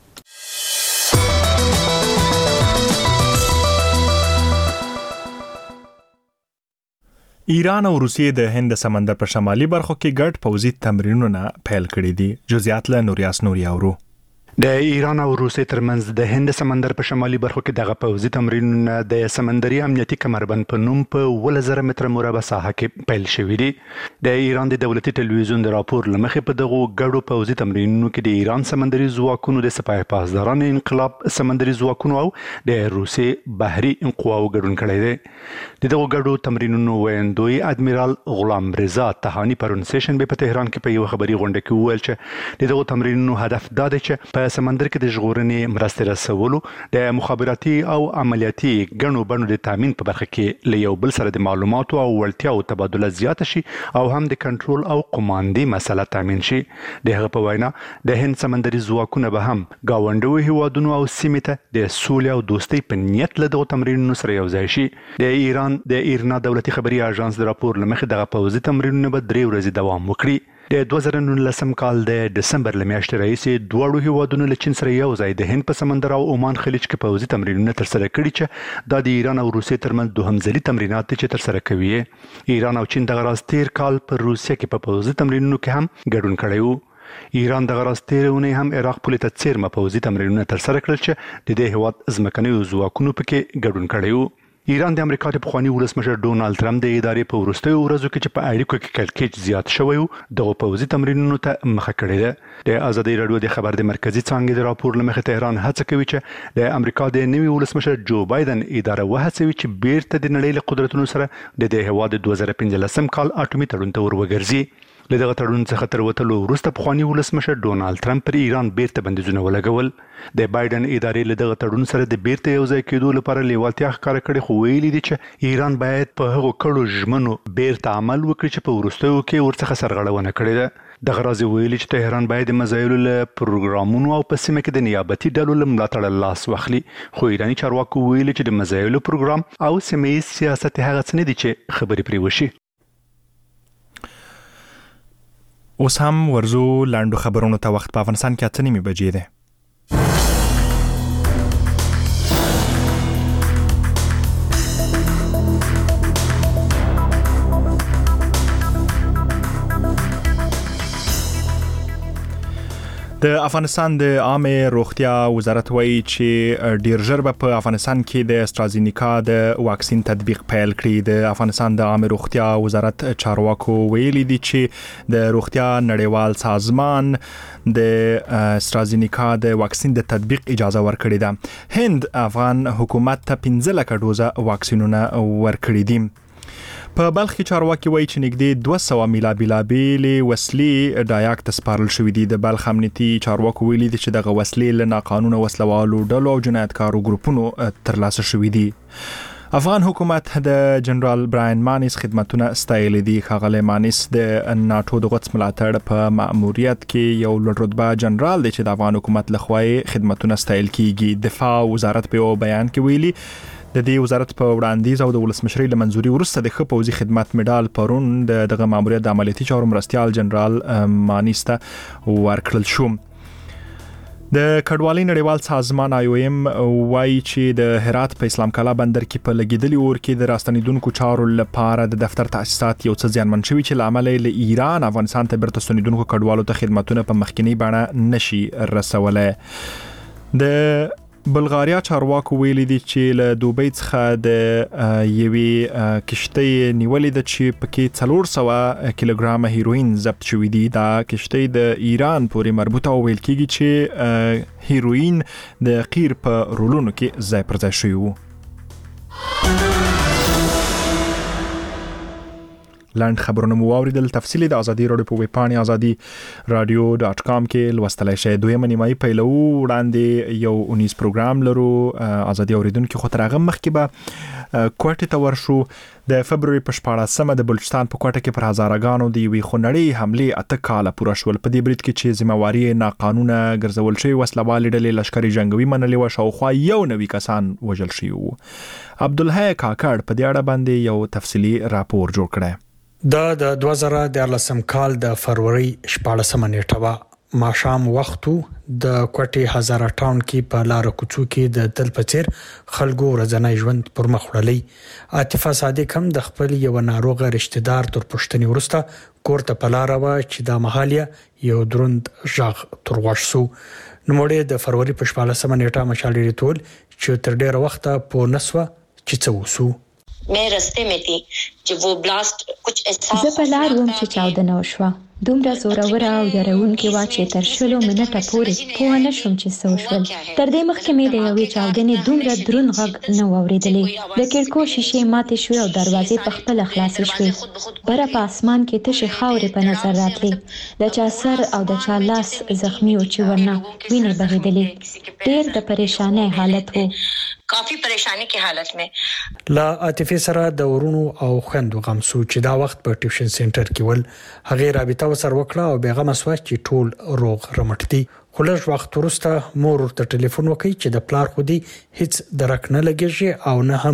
ایران او روسیې د هند سمندر په شمالي برخو کې ګډ پوځي تمرینونه پیل کړي دي. جزئیات له نوریاس نوري اورو. د ایران او روسیې ترمنځ د هند سمندر په شمالي برخو کې دغه پوځي تمرینونه د سمندري امنیتي کمربند په نوم په ولس زره متره مربع ساحه کې پیل شوي دي. د ایران د دولتي ټلویزیون د راپور لمخې په دغه ګډو پوځي تمرینونو کې د ایران سمندري ځواکونو د سپاه پاسداران انقلاب سمندري ځواکونو او د روسیې بحري قواو ګډون کړی دی. د دغه ګډو تمرینونو ویندوی ادمیرال غلام رضا تهانی پرون سیشن په تهران کې په یو خبري غونډه کې وویل چې د دغه تمرینونو هدف دا دی چې په سمندر کې د ژغورنې مرستې رسولو د مخابراتي او عملیاتي ګڼو بڼو د تامین په برخه کې له یو بل سره د معلوماتو او وړتیاو تبادله زیاته شي او هم د کنټرول او قماندې مسله تامین شي. د هغه په وینا د هند سمندري ځواکونه به هم ګاونډیو هیوادونو او سیمې ته د سولې او دوستۍ په نیت له دغو تمرینونو سره یوځای شي. د ایران د ایرنا دولتي خبري اژانس د راپور لمخې دغه پوځي تمرینونه به درې ورځې دوام وکړي. د دوه زره نولسم کال د دسمبر له میاشتې راهیسې دواړو هیوادونو له چین سره یو ځای د هند په سمندر او عمان خلیج کې پوځي تمرینونه ترسره کړي چې دا د ایران او روسیې ترمنځ دوهم ځلي تمرینات دي چې ترسره کوي. ایران او چین دغه راز تیر کال پر روسیه کې په پوځي تمرینونو کې هم ګډون کړی و. ایران دغه راز تیرې اونۍ هم عراق پولې ته څیرمه پوځي تمرینونه ترسره کړل چې د دې هیواد ځمکنیو ځواکونو پکې ګډون کړی و. ایران د امریکا د پخواني ولسمشر ډونالد ټرمپ د ادارې په وروستیو ورځو کې چې په اړیکو کې کړکېچ زیات شوی و دغه پوځي تمرینونو ته مخه کړې ده. د ازادي راډیو د خبر د مرکزي څانګې د راپور له مخې تهران هڅه کوي چې د امریکا د نوي ولسمشر جو بایدن اداره وهڅوي چې بیرته د نړۍ له قدرتونو سره د دې هیواد د دوه زره پنځلسم کال اټومي تړون ته ور وګرځي. له دغه تړون څخه تر وتلو وروسته پخواني ولسمشر ډونالد ټرمپ پر ایران بیرته بندیزونه ولګول. د بایدن ادارې له دغه تړون سره د بیرته یو ځای کېدو لپاره لیوالتیا ښکاره کړې خو ویلي دي چې ایران باید په هغو کړو ژمنو بیرته عمل وکړي چې په وروستیو کې ورڅخه سرغړونه کړې ده. دغه راز ویلي چې تهران باید د مزایلو له پروګرامونو او په سیمه کې د نیابتي ډلو له ملاتړ لاس واخلي. خو ایراني چارواکو ویلي چې د مزایلو پروګرام او سیمه ییز سیاست هغه څه نه دي چې خبرې پرې وشي. اوس هم ورزو لاندو خبرونو ته وخت په افغانستان کې اته نیمې بجې ده. د افغانستان د عامه روغتیا وزارت وایي چې ډیر ژر به په افغانستان کې د استرازینیکا د واکسین تطبیق پیل کړي. د افغانستان د عامه روغتیا وزارت چارواکو ویلي دي چې د روغتیا نړیوال سازمان د استرازینیکا د واکسین د تطبیق اجازه ورکړې ده. هند افغان حکومت ته پنځه لکه ډوزه واکسینونه ورکړي دي. په بلخ کې چارواکي وایي چې نږدې دوه سوه میلا بیلابېلې وسلې ډایاک ته سپارل شوې دي. د بلخ امنیتي چارواکو ویلي دي چې دغه وسلې له ناقانونه وسلوالو ډلو او جنایتکارو ګروپونو ترلاسه شوې دي. افغان حکومت د جنرال براین مانیس خدمتونه ستایلې دي. ښاغلی مانیس د ناټو د غوڅ ملاتړ په مأموریت کې یو لوړ رتبه جنرال دی چې د افغان حکومت لخوا خدمتونه ستایل کیږي. دفاع وزارت په یو بیان کې ویلي د دې وزارت په وړاندیز او د ولسمشرۍ له منځوري وروسته د ښه پوځي خدمت مډال پرون د دغه ماموریت د عملیاتي چارو مرستیال جنرال مانیس ته ورکړل شو. د کډوالۍ نړیوال سازمان آی او ایم وایي چې د هرات په اسلام کلا بندر کې په لګیدلي اور کې د راستنیدونکو چارو لپاره د دفتر تاسیسات یو څه زیانمن شوي چې له امله له ایران افغانستان ته بیرته ستنیدونکو کډوالو ته خدمتونه په مخکینی بڼه نشي رسولی. د بلغاریا چارواکو ویلي دي چې له دوبۍ څخه د یوې کشتۍ نیولې ده چې پکې څلور سوه کیلوګرامه هیروین ضبط شوي دي. دا کشتۍ د ایران پورې مربوطه او ویل کېږي چې هیروین د قیر په رولونو کې ځای پر ځای شوي وو. لاند خبرونه مو واوریدل. تفصیلی د ازادي راډیو په ویب پاڼې ازادي رادیو ډاټ کام کې لوستلای شئ. دویمه نیمایي پیلو وړاندې یو اونیز پروګرام لرو ازادي اوریدونکو خو تر هغه مخکې به کوټې ته ورشو. د فبروري په شپاړسمه د بلوچستان په کوټه کې پر هزارهګانو د یوې خونړۍ حملې اته کاله پوره شول. په دې برید کې چې ذمہواري ناقانونه ګرځول شوی وسلوالې ډلې لشکري جنگوي منلې وه شاوخوا یو نوي کسان وژل شوي وو. عبدالحی کاکړ په دې اړه باندې یو تفصیلي راپور جوړ کړی. دا د دوه زره دیارلسم کال د فروری شپاړسمه نیټه وه. ماښام وختو د کوټې هزاره ټاون کې په لار کوڅو کې د تل په څیر خلکو ورځنی ژوند پر مخ وړلی. عاطفه صادق هم د خپل یو ناروغه رشتہ دار تر پښتنې ورسته کور ته په لار و چې د محالیا یو دروند ژغ تر غوښ سو. نوموړی د فروری په شپاړسمه نیټه مشالې ټول چې تر ډیره وخته په نسوه چې څه وسو. मैं रस्ते में थी जब वो ब्लास्ट कुछ ऐसा زه په لار وم چې چاودنه وشوه. دومره زوروره او یارونکې وه چې تر شلو منټه پورې پوه نه شوم چې څه وشول. تر دې مخکې مې د یوې چاودنې دومره دروند غږ نه و اورېدلی. د کړکو شیشې ماتې شوې او دروازې په خپله خلاصې شوې. بره په اسمان کې تشې خاورې په نظر راتلې. د چا سر او د چا لاس زخمي و چې ورنه وینې بهېدلې. ډېر د پریشانۍ حالت و. کافی پریشانی کی حالت میں. لا عاطفه سره د ورونو او خويندو غم سو چې دا وخت په ټیوشن سنټر کې ول. هغه رابطه وسر وکړه او بیغه مسوا چې ټول روغ رمټ دي. خلش وخت ورسته مور ورته ټلیفون وکړي چې د پلار خودي هیڅ درک نه لګیږي او نه هم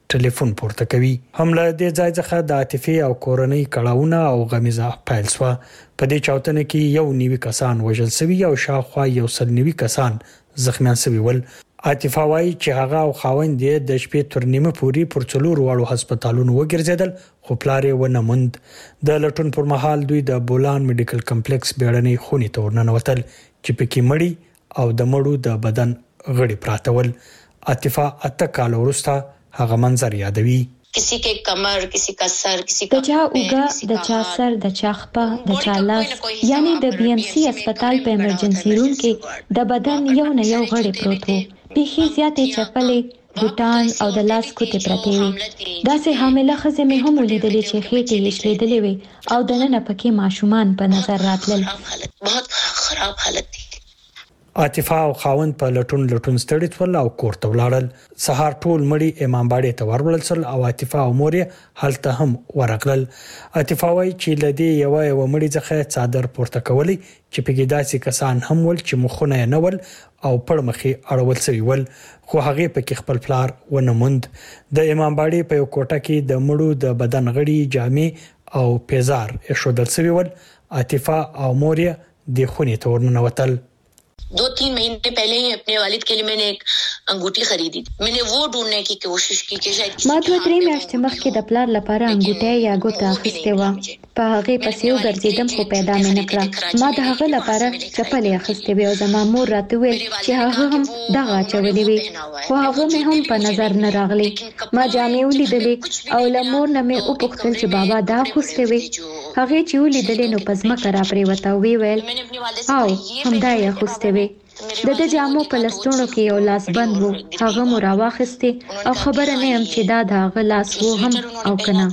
ټلیفون پورته کوي. هم له دې ځای څخه د عاطفي او کورنۍ کړهونه او غمیزه پیل شوه. په دې چاودنه کې یو نیوي کسان وژل شوي او شاوخوا یو سل نیوي کسان زخمیان شوي ول. عاطفه وايي چې هغه او خاوند یې د شپې تر نیمه پورې پر څلور واړو هسپتالونو وګرځیدل خو پلار یې ونه موند. د لټون پر مهال دوی د بولان میډیکل کمپلیکس بیړنۍ خونې ته ورننوتل چې پکې مړی او د مړو د بدن غړي پراته ول. عاطفه اته کال وروسته هغه منظر یادوي. کسی کے کمر، کسی کا سر، کسی کا د چا اوګه، د چا سر، د چا خپه، د چا لاس، یعنی د بی ام سی هسپتال په ایمرجنسي روم کې د بدن یو نه یو غړي پروت وو. بیخي زیاتې چپلې، بوټان او د لاس کوټې پرتې وې. داسې حامله ښځې مې هم ولیدلې چې خېټې یې شلېدلې وې او دننه پکې ماشومان په نظر راتلل. بہت خراب حالت تھی. عاطفه او خاوند په لټون لټون ستړي تول او کور ته ولاړل. سهار ټول مړي امام باړې ته ورولل سل او عاطفه او مور یې هلته هم ورغلل. عاطفه وايي چې لدی یو یو مړي ځخه څادر پورته کولی چې پکې داسې کسان هم ول چې مخونه نه ول او پړ مخې اړول سوي ول خو هغه پکې خپل پلار ونه موند. د امام باړې په یو کوټه کې د مړو د بدن غړي، جامې او پیزار ایښودل سوي ول. عاطفه او مور یې د خونې ته ورننوتل. دو تین مہینے پہلے ہی اپنے والد کے لیے میں نے ایک انگوٹھی خریدی تھی. میں نے وہ ڈھونڈنے کی کوشش کی کہ شاید ما دوه درې میاشتې مخکې د پلار لپاره انګوټی یا ګوته اخیستې وه. په هغې پسې وګرځېدم خو پیدا مې نه کړه. ما د هغه لپاره چپلې اخیستې وې او زما مور راته وویل چې هغه هم دغه اچولې وې خو هغه مې هم په نظر نه راغلی. ما جامې ولیدلې او له مور نه مې وپوښتل چې بابا دا اخیستې وې. هغې چې ولیدلې نو په ځمکه راپرېوته او ویې ویل او همدا یې اخیستې وې. د د جامو په لستوڼو کې یو لاس بند وو. هغه مو راواخیستې او خبره نه یم چې دا د هغه لاس وو هم او که نه.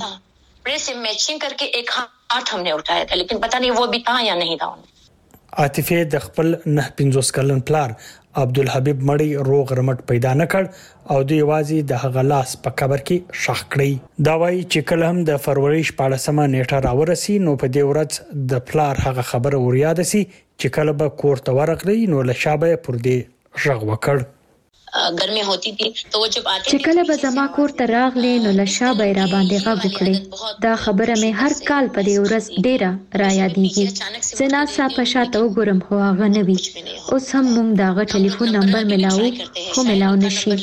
عاطفه د خپل نه پنځوس کلن پلار عبدالحبیب مړی روغ رمټ پیدا نه کړ او د یوازې د هغه لاس په قبر کې شخ کړی. دا وایي چې کله هم د فروری شپاړسمه نیټه راورسي نو په دې ورځ د پلار هغه خبره وریاد سي چې کله به کور ته ورغلی نو له شابه پر دې ژغ وکړ. ګرمي ہوتی تھی تو جب آتے چې کله به زما کور ته راغلی نو له شابه را باندې غږ وکړي. دا خبره مې هر کال په دې ورځ ډیره را یادېږي. زه ناڅاپه په شاته وګورم خو هغه نه وي. اوس هم موږ د هغه ټلیفون نمبر ملاو خو ملاو نشي.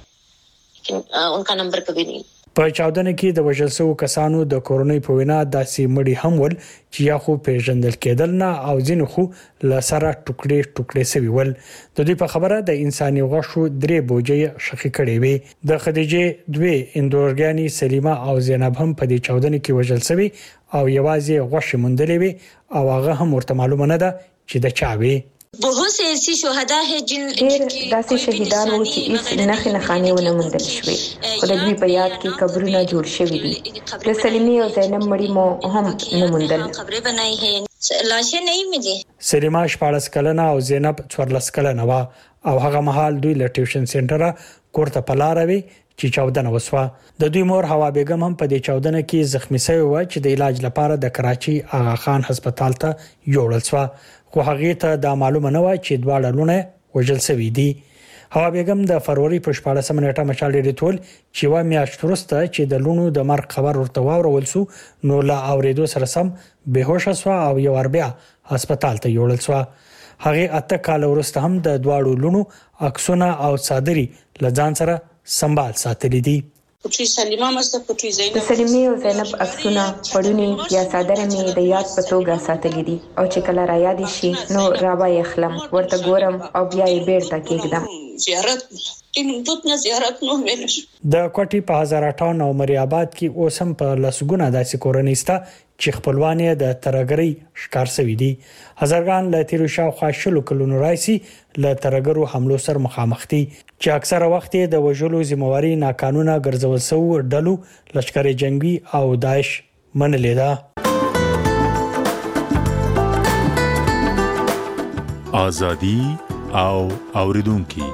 ان کا نمبر کبھی نہیں. په چاودنه کې د وژل شوو کسانو د کورونې په وینا داسې مړي هم ول چې یا خو پیژندل کېدل نه او ځینې خو له سره ټوکړې ټوکړې سوي ول. د دوی په خبره د انساني غوښو درې بوجۍ شخې کړې وې. د خدیجې دوی اندورګانی سلیمه او زینب هم په دې چاودنه کې وژل شوي او یوازې غوښې موندلې وې او هغه هم ورته معلومه نه ده چې د چا وې. بہت سے ایسی شهدا ہے جن ډېر داسې شهیدان وو چې هیڅ نښې نښانې ونه موندل شوې خو د دوی په یاد کې قبرونه جوړ شوي دي. د سلیمې او زینب مړي مو هم نه موندل. خبرې بنائی ہے لاشیں نہیں ملی. سلیمه شپاړس کلنه او زینب څوارلس کلنه وه او هغه مهال دوی له ټیوشن سنټره کور ته په لاره وي چې چاودنه وسوه. د دوی مور هوا بیگم هم په دې چاودنه کې زخمی شوې وه چې د علاج لپاره د کراچي آغا خان هسپتال ته یوړل شوه خو هغه ته دا معلومه نه و چې دواړه لونه وژل شوي دي. هوا بیگم د فروری په شپاړسمه نیټه مشال ریټول چې و میاشت وروسته چې د لونو د مرګ خبر ورته واورول شو نو لا اوریدو سره سم بهوش شو او یو ور بیا هسپتال ته یوړل شو. هغه اته کال وروسته هم د دواړو لونو عکسونه او صادري لځان سره سنبال ساتلې دي. د سلیمې او زینب عکسونه پړونی یا صادره مې د یاد په توګه ساتلې دي او چې کله را یاد شي نو را به خلم ورته ګورم او بیا یې بیرته کېږدم. زیارت دود نه زیارت نو ویل. د کوټي په هزار اټاون او مری آباد کې اوسم په لسګونه داسې کورنۍ ستا چې خپلوان یې د ترګرۍ ښکار شوي دي. هزارګان له تیرو شاوخوا شلو کلونو راځي له ترګرو حملو سره مخامخ دي چې اکثره وخت د وژلو ذمہواری ناقانونه ګرځول شوی ډلو لشکري جنگي او داعش منلې ده. ازادي او اوریدونکو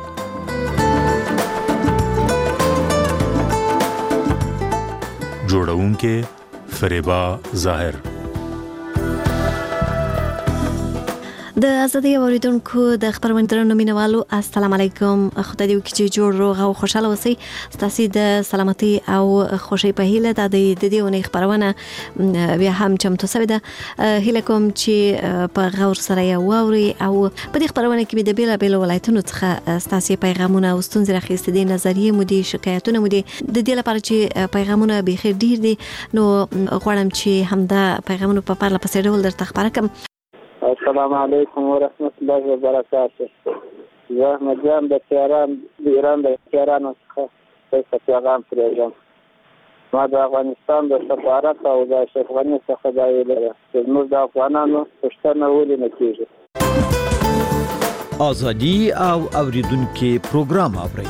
جوړونکو فریبا ظاهر. د ازادي اوریدونکو د خبرونه درنو مینوالو السلام علیکم. خدای دې وکړي چې جوړ روغ او خوشاله اوسئ. ستاسو د سلامتي او خوشي په هیله د دې ونې خبرونه بیا هم چمتو شوې ده. هیله کوم چې په غور سره یې واوري او په دې خبرونه کې د بیل بیل ولایتونو څخه ستاسو پیغامونه او ستونزې راخېستې دي، نظریې مو دي، شکایتونه مو دي. د دې لپاره چې پیغامونه به خیر ډیر دي نو غواړم چې همدا پیغامونه په پرله پسې ډول درته خبره کړم. السلام علیکم ورحمت الله وبرکاته. زه احمد جان د تهران د ایران د تهران څخه څه پیغام پرېږدم. ما د افغانستان د سفارت او د اشرف غني څخه دا ویل چې موږ د افغانانو پښتنه ولې نه کېږي. ازادي او اوریدونکو پروګرام اوري.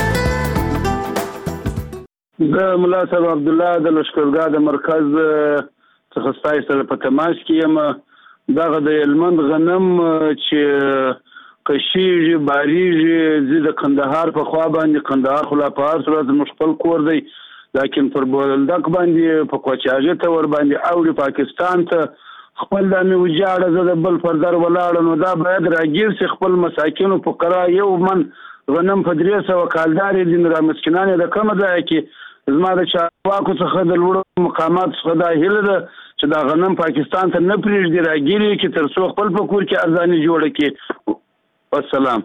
د ملا صاحب عبد الله د لشکرګاه د مرکز څخه ستاسو سره په تماس کې یم. دغه د هلمند غنم چې قشیږي باریږي زه د کندهار په خوا باندې کندهار خو لا په هر صورت زموږ خپل کور دی، لیکن پر بولدک باندې په کوچاژه ته ور باندې اوړي پاکستان ته خپل د مې وجاړه زه د بل پر در ولاړ نو دا باید راګیر سي خپل مساکینو په قرا یو من غنم په درې سوه کالدارې دي نو را مسکینانې د کومه ځایه کې زما د چارواکو څخه د لوړو مقاماتو څخه دا هیله ده چې دا غنم پاکستان ته نه پرېږدي، راګیري کې تر څو خپل په کور کې ارزاني جوړه کړي. والسلام.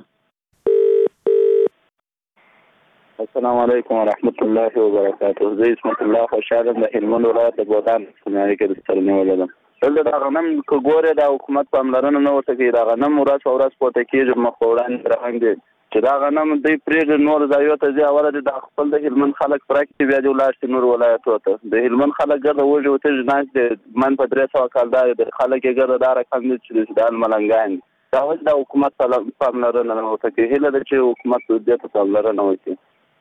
السلام علیکم ورحمت الله وبرکاته. زه اسمت الله خوشحاله د هلمند ولایت د بودان سیمې کې د سترنې ولدم. دلته دا غنم که ګورې د حکومت پاملرنه نه ورته کوي. دا غنم ورځ په ورځ پورته کېږي مخ په وړاندې روان دي چې دا غنم دوی پرېږدي نور ځایو ته ځي. اوله د خپل د هلمند خلک پوره کړي بیا دې ولاړ شي نور ولایتو ته. د هلمند خلک ګرده وږي او تږي ناست دي. من په درې سوه کالدار دي خلک یې ګرده دا رقم دي چې دا ملنګان دي. دا ولې د حکومت پاملرنه نه ورته کوي. هیله ده چې حکومت دې ته پاملرنه وکړي.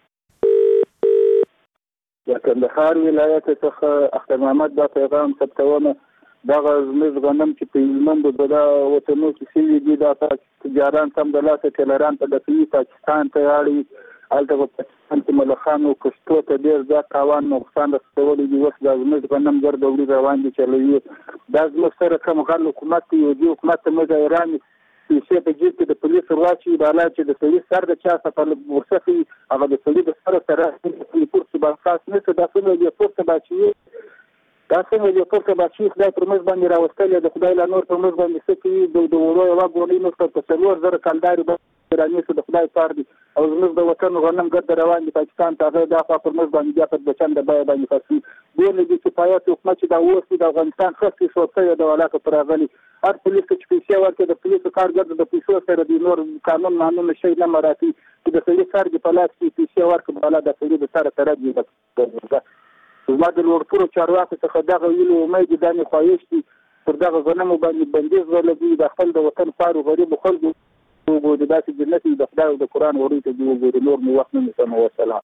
د کندهار ولایت څخه اختر محمد دا پیغام ثبتومه. دغه زموږ غنم چې په هلمندو د وطنو کې سوي دي دا تجاران سم د لاسه ټیلران په دفعي پاکستان ته اړوي. هلته په پاکستان کې ملخانو کښتو ته ډېر زیات تاوان نقصان رسولی دي. اوس دا زموږ غنم ګرده وړي روان دي چلوي. دا زموږ سره کوم غل حکومت دی. یو دې حکومت ته موږ ایران پیسې په جیب کې د پولیسو واچوي بالا چې د سړي سر د چا څخه ورڅخي هغه د سړي د سره سره پورته برخاست نه څه دا څنګه دې پورته باچوي دا څنګه دې پورته باچوي. خدای پر موږ باندې راوستلی د خدای لا نور پر موږ باندې څه کوي. د وړو یوه ګولۍ موږ په څلور زره کالدارې باندې رانیسو د خدای کار دی او زموږ د وطن غنم ګرده روان دي پاکستان ته. هغه دا خوا پر موږ باندې بیا په بچنده بیه باندې فصلي ډېر نه دي کفایت حکومت چې دا اوس د افغانستان خاصې شوڅه د ولاکه پر راغلي. هر پولیس چې پیسې ورکړي د پولیسو کار ګرده د پیسو سره د نور قانون مانونه شی نه مراعاتوي چې د سړي سر دې په لاس کې پیسې ورکړي بالا د سړي د سره سره دي. زما د لوړپوړو چارواکو څخه دغه ویلو امید دا مې خواهش دي پر دغه غنمو باندې بندیز ولګوي. د خپل د وطن خوارو غریبو خلکو وګوري داسې جنت د خدای او د قرآن وروي ته دې وګوري. نور مې وخت نه نیسم. وسلام.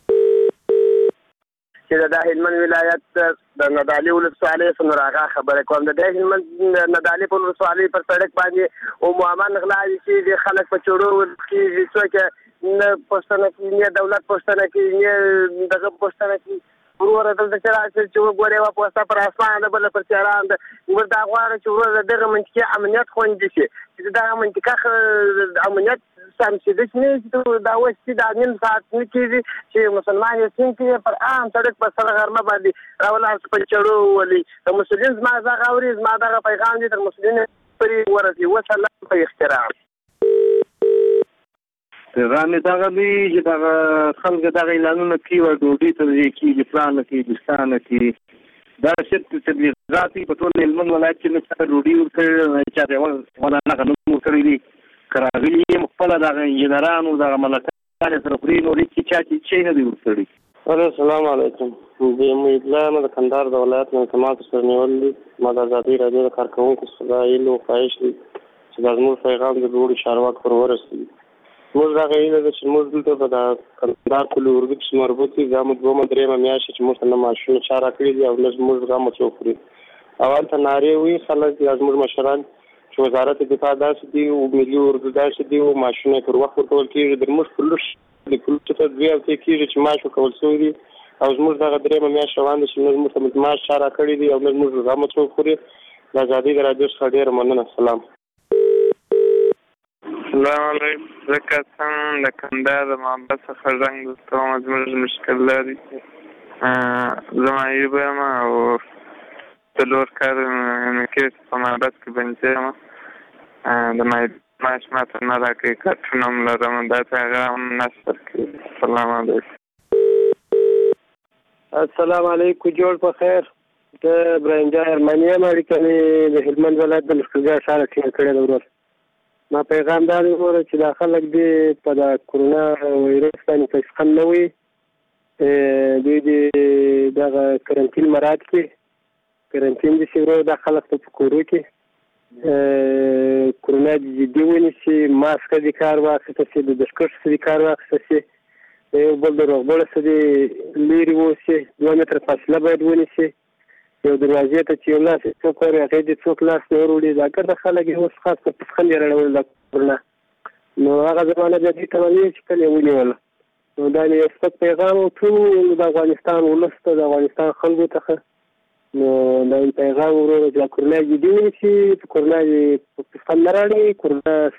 چې د هلمند ولایت د ندالي ولسوالۍ څخه راغله خبره کوم. د هلمند ندالي په ولسوالۍ پر سړک باندې او معمن غلاوي چې د خلک په چورو کې څوک نه پښتنه کې نه دولت پښتنه کې نه دغه پښتنه کې ورور دلته چې راځي چې وګوري وا پوسټه پر اسمان بل پر چاران د ور دا غواړي چې ورور دغه منطقه امنیت خوندي شي چې دا منطقه امنیت سم شي د چې دا وستي د نیم ساعت نه کېږي چې مسلمان یې څنګه پر عام سړک په سره غرمه باندې راولار په چړو ولي د مسلمان زما زغ اوري زما دغه پیغام دي تر مسلمان پرې ورسي. وسلام په احترام. رامي دغه دی چې دغه خلک دغه اعلانونه کوي او ډوډۍ ته کېږي پلانه کوي دوستانه کوي. دا چې تبلیغات په ټول هلمند ولایت کې نه چاته ډوډۍ ورکړې چاته ولا نه غنم ورکړی دي که راغلي یم خپله دغه انجینرانو دغه ملکانې سره خوري نور هېڅ چا چې شی نه دی ورکړی. السلام علیکم. د امید الله د کندهار د ولایت نه تماس سره نیول دي. ما د ازادي راډیو د کارکوونکو څخه دا هیله او خواهش دی چې دا زموږ پیغام د لوړو چارواکو پر ورسوي. موږ دغه هیله ده چې موږ دلته په د کندهار په لورګي کې مربوط دي. دا مو دومره درېیمه میاشت چې موږ ته نه معاشونه چا راکړي دي او نه زموږ غم څوک خوري. او هلته نارې وي خلک یا زموږ مشران چې وزارت دفاع داسې دي او ملي اردو داسې دي او معاشونه یې پر وخت ورکول کېږي. د زموږ په لور د پولیسو ته دوې هفتې کېږي چې معاش ورکول شوی دي او زموږ دغه درېیمه میاشت روان ده چې نه زموږ ته معاش چا راکړي دي او نه زموږ غم څوک خوري. د ازادي د راډیو څخه ډېره مننه. سلام. السلام علیکم. زکه څنګه د کندهار د محبت څخه رنګ دوستوم زموږ مشکل لري. زما ایوب یم او څلور کال مې کېږي په محبت کې بندي یم. د معاش ماته نه راکوي، کارټونه هم لرم، دا ته هغه هم نشته کوي. السلام علیکم. السلام علیکم. جوړ په خیر. د ابراهیم جان ارماني یم. اړیکه مې د هلمند ولایت د لښکرګاه ښار ټینګ کړې ده. ورور ما پیغام دا دی وروره چې دا خلک دې په د کرونا وایرس باندې تسخن نه وي، دوی دې دغه کرنټین مراعات کړي. کرنټین دې شي ورور دا خلک په کورو کې کرونا جدي ونیسي، ماسک دې کار واخیسته شي، د دستکش دې کار واخیسته شي، یو بل د روغبړ څخه دې لرې واوسي، دوه متره فاصله باید ونیسي. یو دروازې ته چې یو لاس څوک وري هغې دې څوک لاس نه وروړي. دا ګرده خلک یې اوس خاص په پسخن یې راړول د کرونا. نو هغه زمانه بیا دې ته ونیوي چې کله یې ونیوله. نو دا مې یو سپک پیغام و ټول د افغانستان ولس ته، د افغانستان خلکو ته. نو دا پیغام وروره چې کرونا جدي ونیسي، کرونا یې په پسخن نه راړي. کرونا